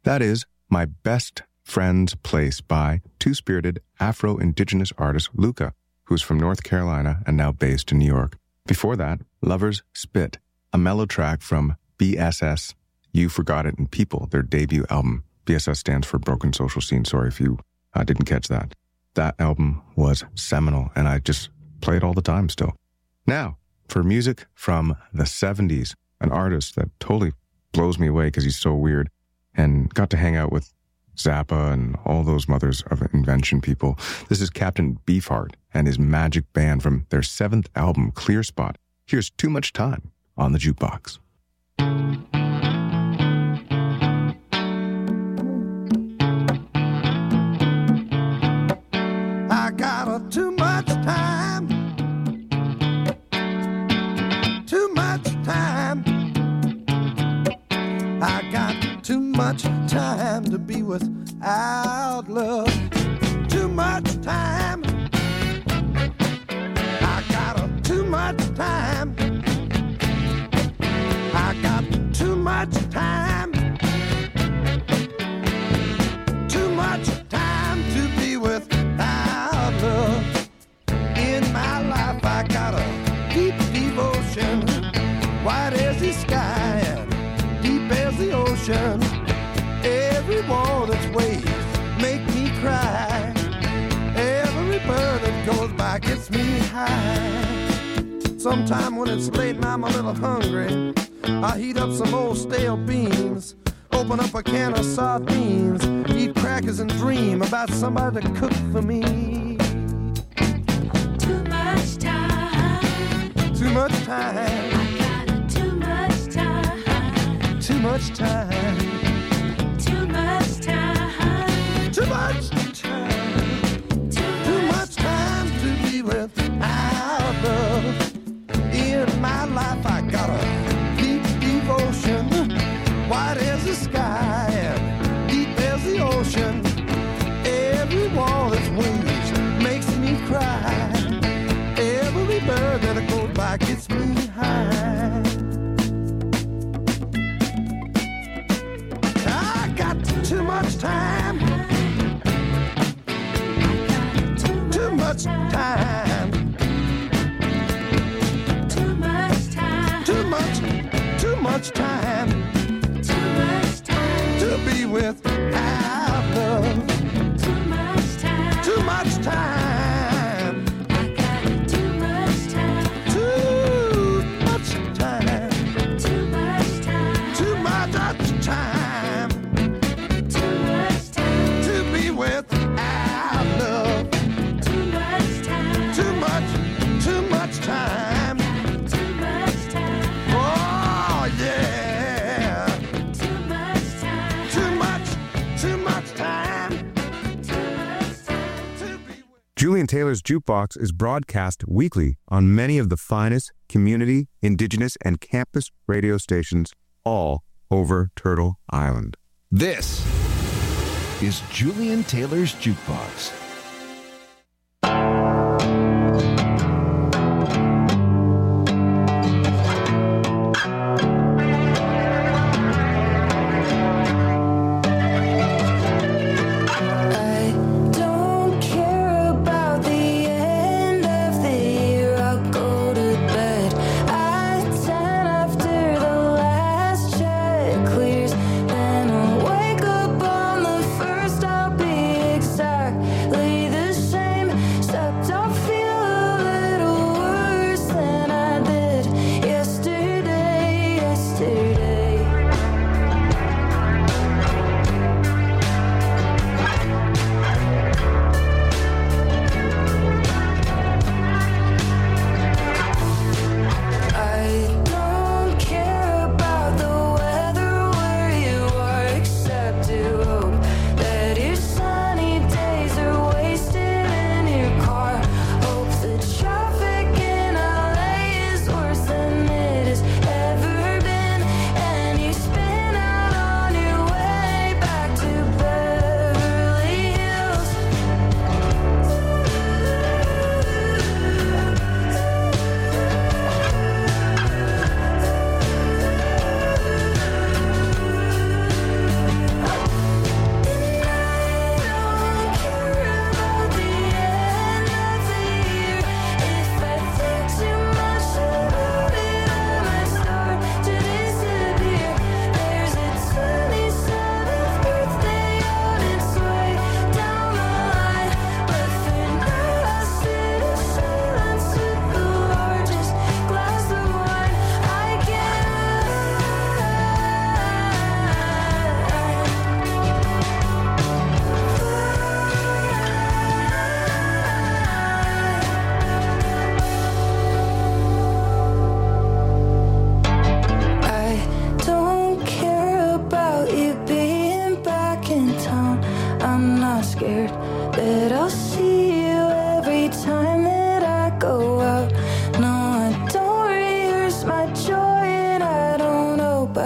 That is My Best Friend's Place by two-spirited Afro-Indigenous artist Luca, who's from North Carolina and now based in New York. Before that, Lover's Spit, a mellow track from BSS, You Forgot It in People, their debut album. BSS stands for Broken Social Scene. Sorry if you didn't catch that. That album was seminal, and I just play it all the time still. Now, for music from the 70s, an artist that totally blows me away because he's so weird, and got to hang out with Zappa and all those mothers of invention people. This is Captain Beefheart and his Magic Band from their 7th album, Clear Spot. Here's Too Much Time on the Jukebox. I got too much time. Too much time. I got too much time to be without love. Too much time. I got too much time. I got too much time. Too much time to be without love. In my life I got a deep devotion, wide as the sky and deep as the ocean. Every one of its waves make me cry. Every bird that goes by gets me high. Sometime when it's late and I'm a little hungry, I heat up some old stale beans, open up a can of sardines, eat crackers and dream about somebody to cook for me. Too much time. Too much time. I got too much time. Too much time. Too much time. Too much time. Too much time to be without love. In my life I got a deep devotion, wide as the sky and deep as the ocean. Every wall that's waves makes me cry. Every bird that goes by gets me high. I got too much time. Too much time. Too much time. Too much time. Too much time. To be without love. Too much time. Too much time. I got too much time. Too much time. Too much time. Too much time. Too much time. To be without love. Too much time. Too much time. Too much time. Oh yeah. Too much time. Too much time. Too much time. To be Julian Taylor's Jukebox is broadcast weekly on many of the finest community, indigenous, and campus radio stations all over Turtle Island. This is Julian Taylor's Jukebox. I don't care about the end of the year. I'll go to bed at 10 after the last check clears. Then I'll wake up on the first. I'll be exactly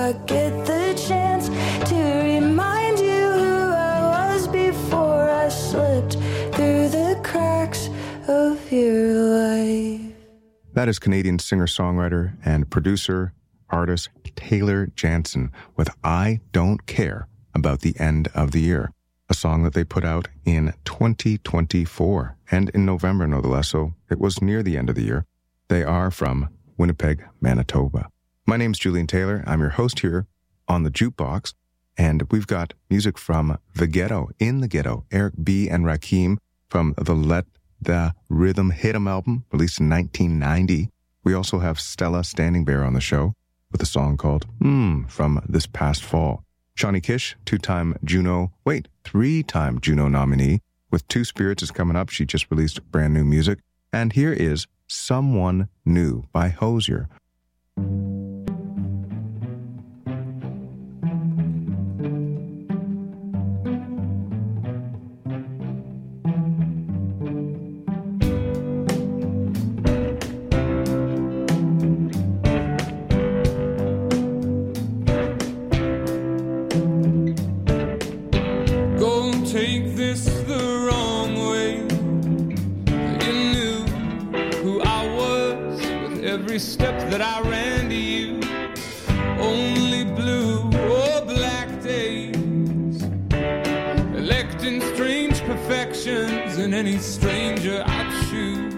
I get the chance to remind you who I was before I slipped through the cracks of your life. That is Canadian singer-songwriter and producer, artist Taylor Jansen with I Don't Care About the End of the Year, a song that they put out in 2024, and in November, no less, so it was near the end of the year. They are from Winnipeg, Manitoba. My name's Julian Taylor. I'm your host here on the Jukebox, and we've got music from The Ghetto, In the Ghetto, Eric B. and Rakim from the Let the Rhythm Hit 'em album, released in 1990. We also have Stella Standing Bear on the show with a song called from this past fall. Shawnee Kish, three-time Juno nominee, with Two Spirits is coming up. She just released brand new music. And here is Someone New by Hozier. Every step that I ran to you, only blue or black days, electing strange perfections in any stranger I'd choose.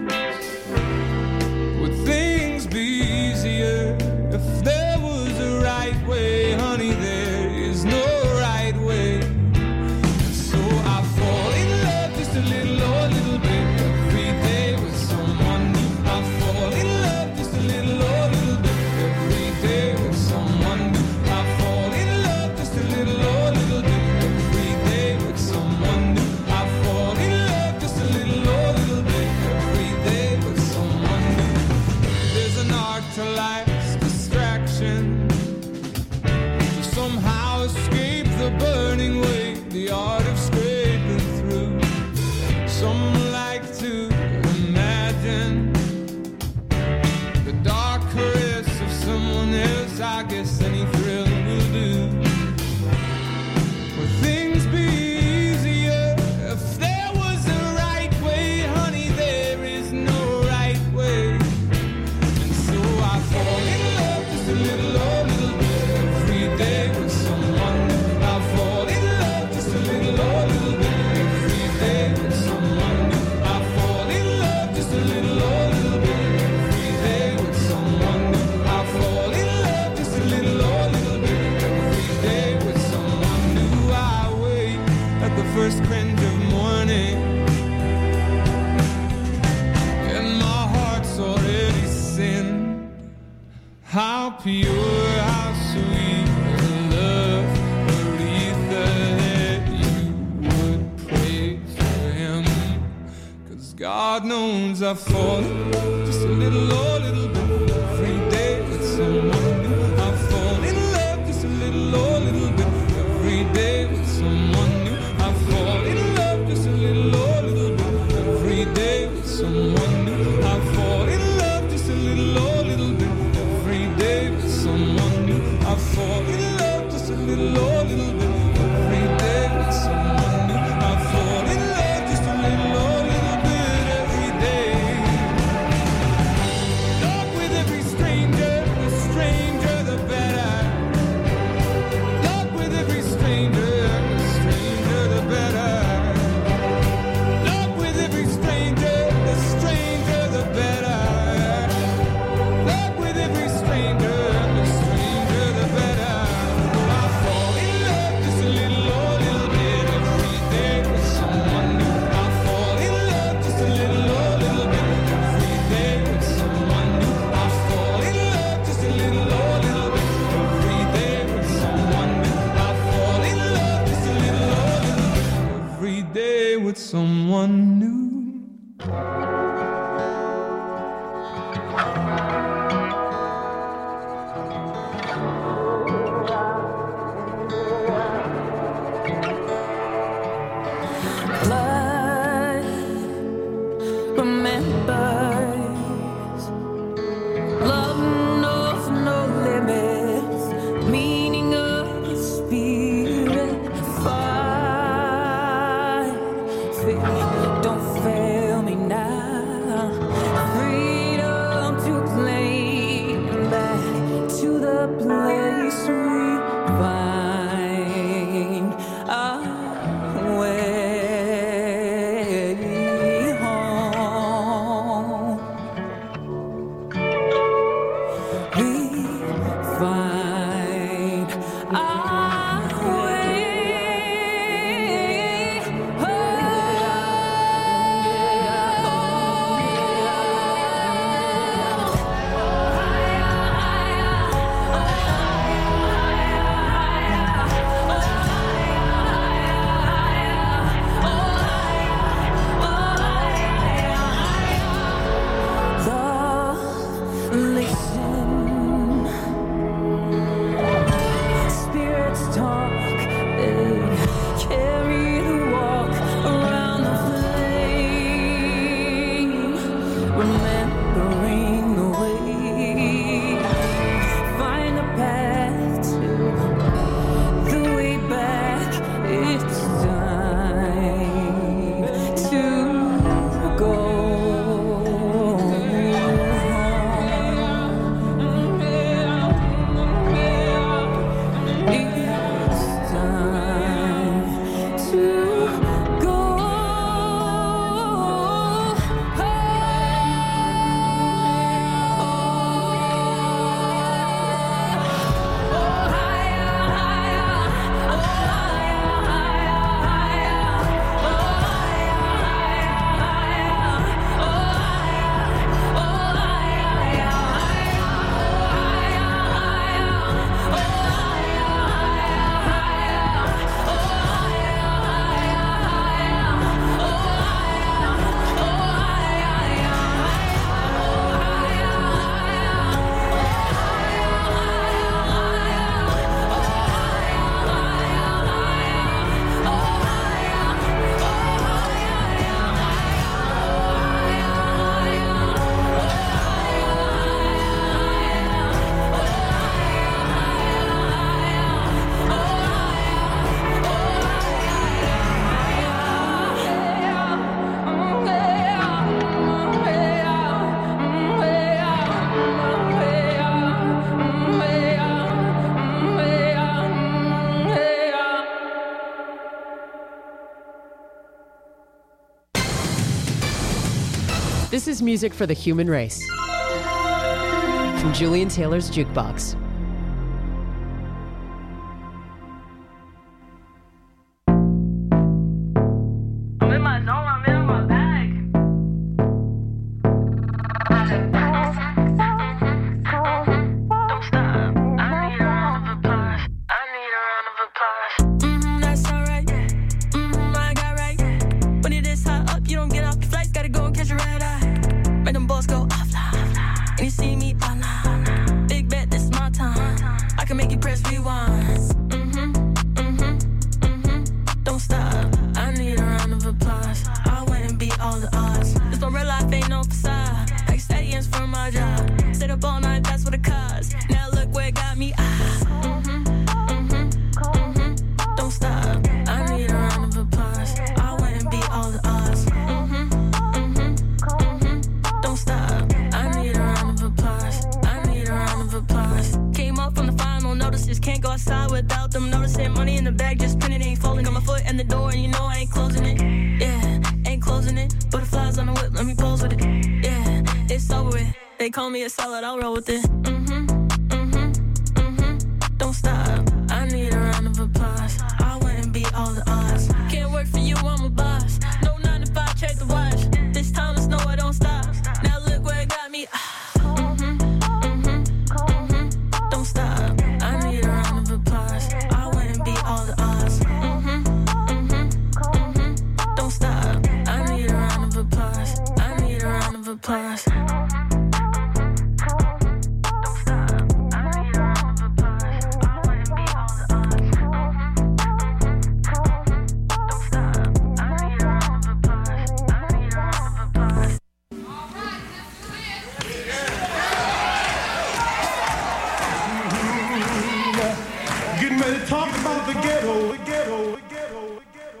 Would things be easier if there was a right way? Honey, there is no right way. And so I fall in love just a little or a little bit every day with someone new. I fall in love just a little or a little bit every day with someone new. I fall in love just a little or a little bit every day with someone new. I fall in love just a little or a little bit every day with someone new. There's an art to life's distraction, to somehow escape the burning weight, the art of scraping through. Some like to imagine the dark caress of someone else. I guess any thrill will do. Would things be easier if there was a right way? Honey, there is no right way. And so I fall in love just a little or a little bit every day with someone new. I fall in love just a little or a little bit every day with someone new. I fall in love just a little or a little bit every day with someone new. I fall in love just a little or a little bit every day with someone new. I wait at the first cringe of morning, and my heart's already sin. How pure, how sweet the love beneath the head you would pray for him. 'Cause God knows I fall in love just a little or a little bit every day with someone new. I fall in love just a little or a little bit every day with someone new. I fall in love just a little or a little bit every day with someone new. I fall in love just a little or a little bit every day with someone new. I fall in love just a little or a little bit every day with someone new. I fall in love just a little or a little bit every day. Talk with every stranger, the stranger the better. Talk with every stranger, the stranger the better. Talk with every stranger, the stranger the better. Talk with every stranger, the stranger the better. I fall in love find our way home. We find our way Listen, spirits talk, they carry the walk around the flame, remembering the way, find the path to the way back. It's time to go. It's time to go. This is music for the human race. From Julian Taylor's Jukebox. I'm in my zone, I'm in my bag. Don't stop. I need a round of applause. I need a round of applause. That's alright. I got right. When it is hot up, you don't get off the flights. Gotta go and catch a red eye. Make them balls go offline. And you see me online. Big bet, this is my time. I can make you press rewind. Don't stop. I need a round of applause. I went and beat all the odds. This my real life ain't no facade. Like stadiums for my job. Stayed up all night, that's what it costs. Now look where it got me. Don't stop. I need a round of applause. I went and beat all the odds. Don't stop. I need a round of applause. I need a round of applause. Came up from the final notices. Can't go outside without them noticing. Money in the bag, just printing, ain't folding. Got my foot in the door, and you know I ain't closing it. Yeah, ain't closing it. Butterflies on the whip, let me pose with it. Yeah, it's over with. They call me a salad, I'll roll with it. Don't stop. I need a round of applause. I went and beat all the odds. Can't work for you, I'm a boss. No 9 to 5, check the watch. This time it's no, I don't stop. Now look where it got me. Don't stop. I need a round of applause. I went and beat all the odds. Don't stop. I need a round of applause. I need a round of applause. Getting ready to talk about the ghetto, the ghetto, the ghetto, the ghetto.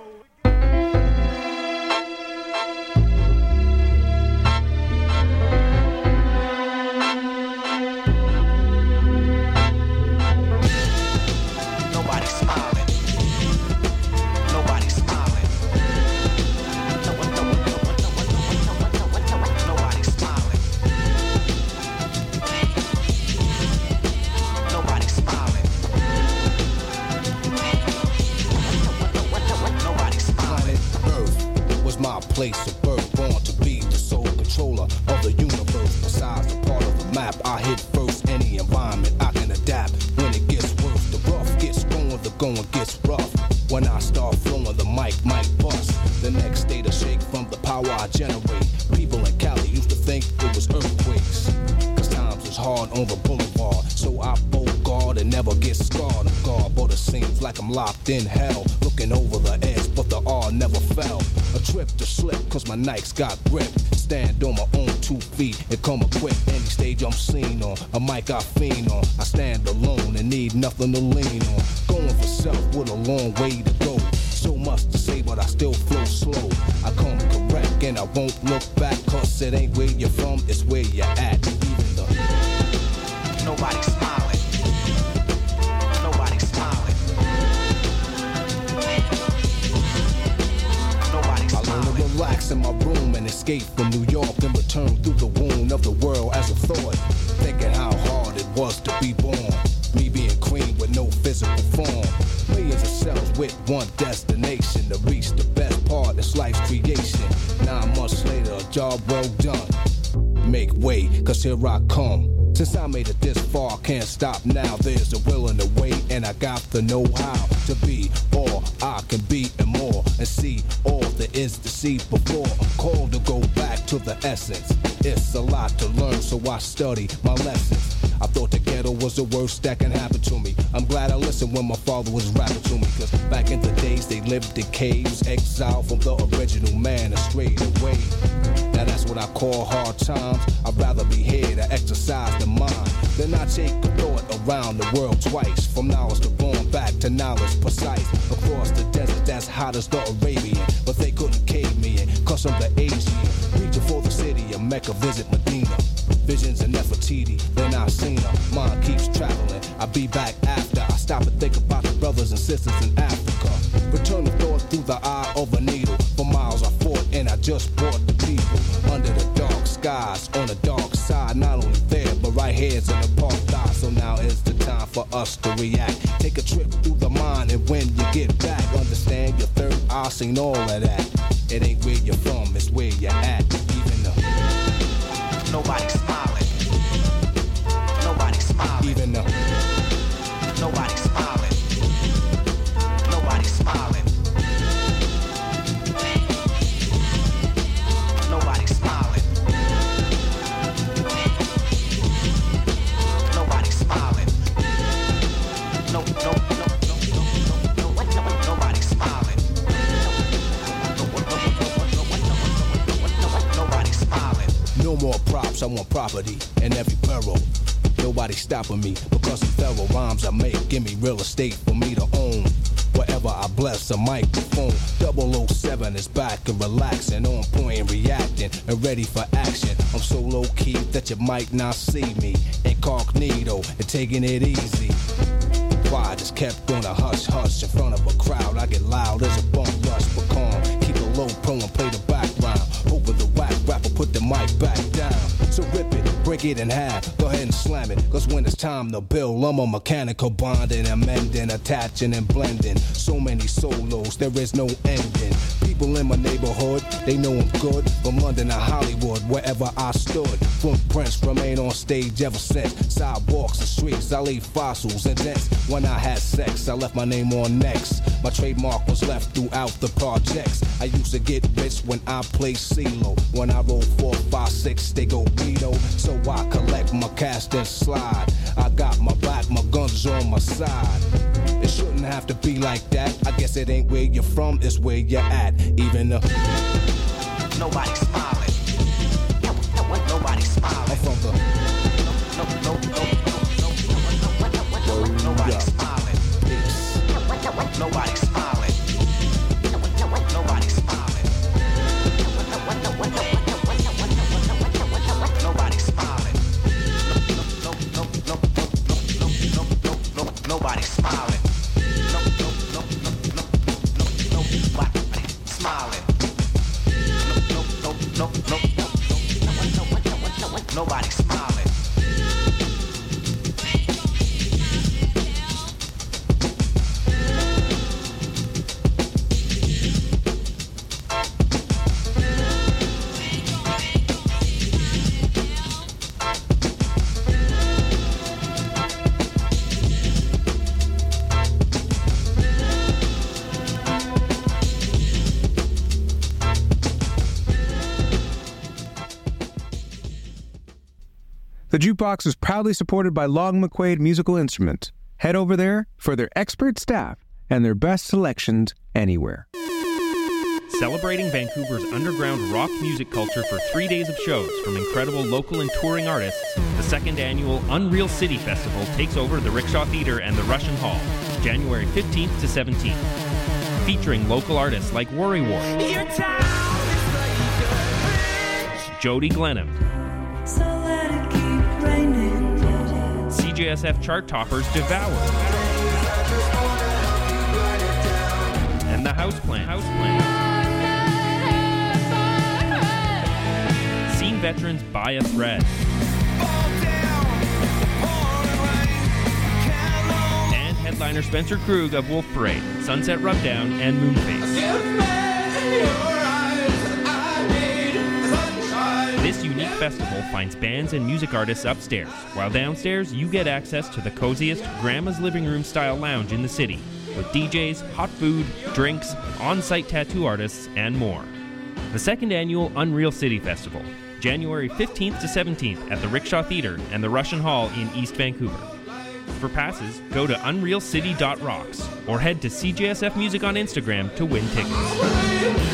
place of birth, born to be the sole controller of the universe. Besides the part of the map I hit first, any environment I can adapt. When it gets worse, the rough gets going, the going gets rough. When I start flowing, the mic might bust. The next day to shake from the power I generate. People in Cali used to think it was earthquakes, cause times is hard on the boulevard. So I both guard and never get scarred on guard. But it seems like I'm locked in hell, looking over the edge, but the R never fell. A trip to slip, cause my Nikes got grip. Stand on my own 2 feet and come equipped. Any stage I'm seen on, a mic I fiend on. I stand alone and need nothing to lean on. Going for self with a long way to go. So much to say, but I still flow slow. I come correct and I won't look back, cause it ain't where you're from, it's where you're at. Even though nobody's smiling. Nobody's smiling. Nobody's smiling. I learn to relax in my room and escape from New York and return through the wound of the world as a thought. Thinking how hard it was to be born. Me being queen with no physical form. Millions of cells with one destination to reach the best part of life's creation. 9 months later, a job well done. Make way, cause here I come. Since I made it this far, I can't stop now. There's a will and a way, and I got the know-how to be all I can be and more, and see all there is to see before I'm called to go back to the essence. It's a lot to learn, so I study my lessons. I thought the ghetto was the worst that can happen to me. I'm glad I listened when my father was rapping to me, cause back in the days they lived in caves, exiled from the original man and strayed away. Now that's what I call hard times. I'd rather be here to exercise the mind than I take a thought around the world twice. From knowledge to born back to knowledge precise. Across the desert that's hot as the Arabian, but they couldn't cave me in cause I'm the Asian. Reaching for the city of Mecca, visit Medina. Visions of Nefertiti, then I seen her. Mind keeps traveling, I'll be back after I stop and think about the brothers and sisters in Africa. Return the thought through the eye of a needle. For miles I fought and I just brought the people. Under the dark skies, on the dark side. Not only there, but right here's in the apartheid. So now is the time for us to react. Take a trip through the mind and when you get back, understand your third eye seen all of that. It ain't where you're from, it's where you're at. Even though nobody's smiling. Nobody's smiling. Even though nobody's smiling. Nobody's smiling. Nobody's smiling. Nobody's smiling. No, no, no, no, no, no, no, nobody's smiling. Nobody's smiling. No more props, I want property in every borough. Nobody's stopping me because of federal rhymes I make. Give me real estate for me to own. Wherever I bless a microphone. 007 is back and relaxing, on point and reacting and ready for action. I'm so low key that you might not see me. Incognito and taking it easy. Quiet is kept on a hush hush in front of a crowd. I get loud as a bump rush, but calm. Keep it low pro and play the background. Over the whack rapper, put the mic back down. So rip it, break it in half, go ahead and slam it. Cause when it's time to build, I'm a mechanical bonding, amending, attaching and blending. So many solos, there is no ending. People in my neighborhood, they know I'm good. From London to Hollywood, wherever I stood. Footprints remain on stage ever since. Sidewalks and streets, I leave fossils and dents. When I had sex, I left my name on next. My trademark was left throughout the projects. I used to get rich when I played CeeLo. When I roll 4, 5, 6, they go Vito. So I collect my cash and slide. I got my back, my guns on my side. It shouldn't have to be like that. I guess it ain't where you're from, it's where you're at. Even though nobody's smiling. Nobody's smiling. I'm from the nobody's smiling. Nobody's smiling. Nobody's smiling. Nobody's smiling. Nobody's smiling. Smiling. Nobody's smiling. The Jukebox is proudly supported by Long McQuaid Musical Instruments. Head over there for their expert staff and their best selections anywhere. Celebrating Vancouver's underground rock music culture for 3 days of shows from incredible local and touring artists, the second annual Unreal City Festival takes over the Rickshaw Theatre and the Russian Hall, January 15th to 17th. Featuring local artists like Worry War, Jody Glenham, CJSF chart toppers Devour, and the Houseplant. Scene veterans By a Thread, and headliner Spencer Krug of Wolf Parade, Sunset Rubdown, and Moonface. This unique festival finds bands and music artists upstairs, while downstairs you get access to the coziest grandma's living room style lounge in the city, with DJs, hot food, drinks, on-site tattoo artists, and more. The second annual Unreal City Festival, January 15th to 17th at the Rickshaw Theatre and the Russian Hall in East Vancouver. For passes, go to unrealcity.rocks or head to CJSF Music on Instagram to win tickets.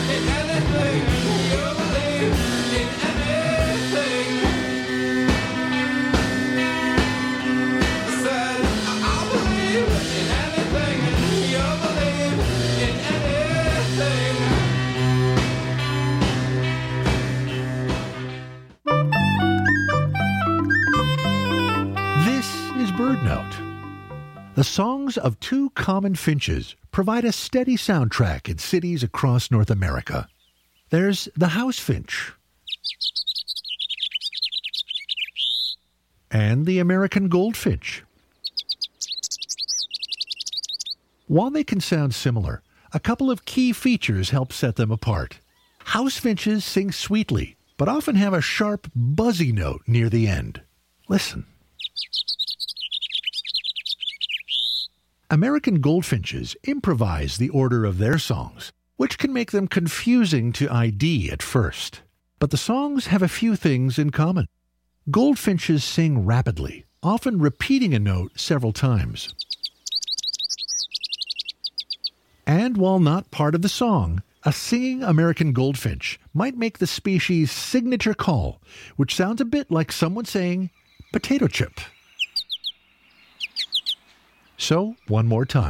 The songs of two common finches provide a steady soundtrack in cities across North America. There's the house finch and the American goldfinch. While they can sound similar, a couple of key features help set them apart. House finches sing sweetly, but often have a sharp, buzzy note near the end. Listen. American goldfinches improvise the order of their songs, which can make them confusing to ID at first. But the songs have a few things in common. Goldfinches sing rapidly, often repeating a note several times. And while not part of the song, a singing American goldfinch might make the species' signature call, which sounds a bit like someone saying, potato chip. So, one more time.